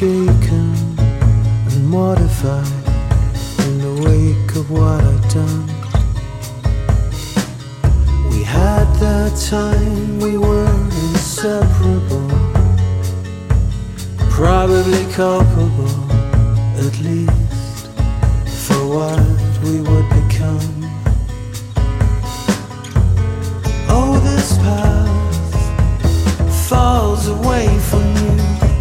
shaken and mortified in the wake of what I'd done. We had that time, we were inseparable, probably culpable, at least, for what we would become. Oh, this path falls away from you.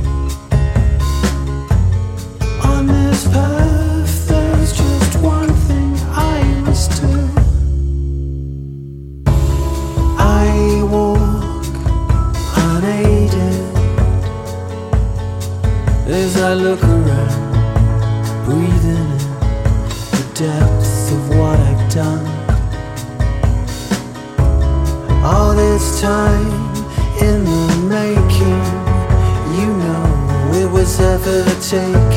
On this path, there's just one thing I must do. I walk unaided as I look around, breathing in the depth of what I've done. All this time in the making, you know, it was ever the taking.